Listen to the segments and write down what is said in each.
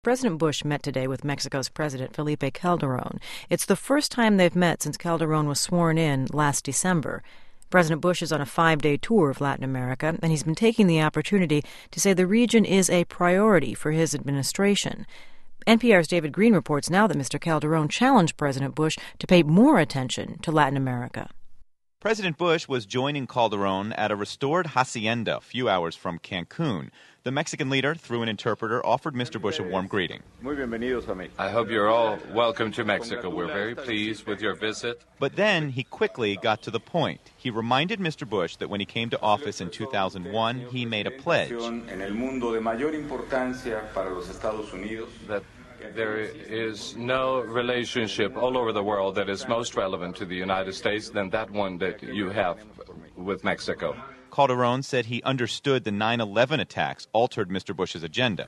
President Bush met today with Mexico's President Felipe Calderón. It's the first time they've met since Calderón was sworn in last December. President Bush is on a 5-day tour of Latin America, and he's been taking the opportunity to say the region is a priority for his administration. NPR's David Green reports now that Mr. Calderón challenged President Bush to pay more attention to Latin America. President Bush was joining Calderón at a restored hacienda a few hours from Cancun. The Mexican leader, through an interpreter, offered Mr. Bush a warm greeting. I hope you're all welcome to Mexico. We're very pleased with your visit. But then he quickly got to the point. He reminded Mr. Bush that when he came to office in 2001, he made a pledge. That there is no relationship all over the world that is most relevant to the United States than that one that you have with Mexico. Calderón said he understood the 9/11 attacks altered Mr. Bush's agenda.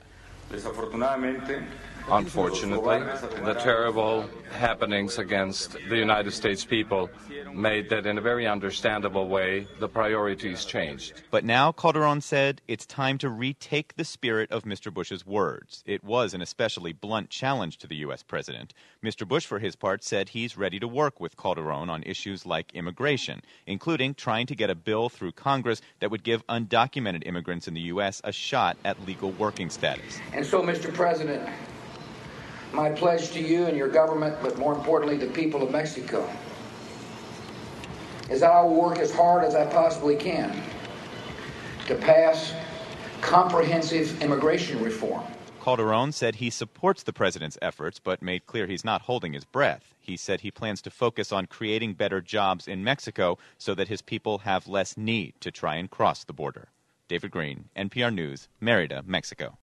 Unfortunately, the terrible happenings against the United States people made that in a very understandable way the priorities changed. But now, Calderón said, it's time to retake the spirit of Mr. Bush's words. It was an especially blunt challenge to the U.S. president. Mr. Bush, for his part, said he's ready to work with Calderón on issues like immigration, including trying to get a bill through Congress that would give undocumented immigrants in the U.S. a shot at legal working status. And so, Mr. President, my pledge to you and your government, but more importantly, the people of Mexico, is that I will work as hard as I possibly can to pass comprehensive immigration reform. Calderón said he supports the president's efforts, but made clear he's not holding his breath. He said he plans to focus on creating better jobs in Mexico so that his people have less need to try and cross the border. David Green, NPR News, Mérida, Mexico.